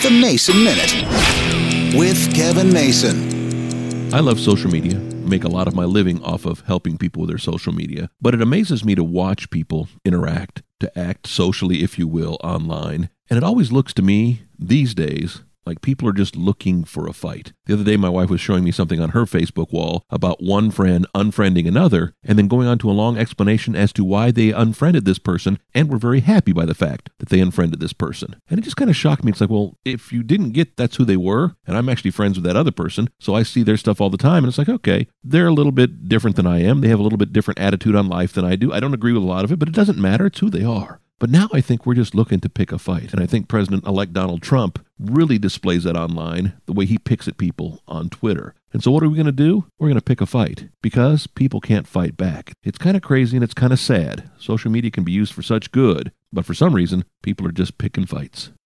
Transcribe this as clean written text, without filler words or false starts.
The Mason Minute with Kevin Mason. I love social media, make a lot of my living off of helping people with their social media, but it amazes me to watch people interact, to act socially, if you will, online. And it always looks to me these days like people are just looking for a fight. The other day, my wife was showing me something on her Facebook wall about one friend unfriending another, and then going on to a long explanation as to why they unfriended this person and were very happy by the fact that they unfriended this person. And it just kind of shocked me. It's like, well, if you didn't get that's who they were, and I'm actually friends with that other person, so I see their stuff all the time, and it's like, okay, they're a little bit different than I am. They have a little bit different attitude on life than I do. I don't agree with a lot of it, but it doesn't matter. It's who they are. But now I think we're just looking to pick a fight. And I think President-elect Donald Trump really displays that online, the way he picks at people on Twitter. And so what are we going to do? We're going to pick a fight because people can't fight back. It's kind of crazy and it's kind of sad. Social media can be used for such good, but for some reason, people are just picking fights.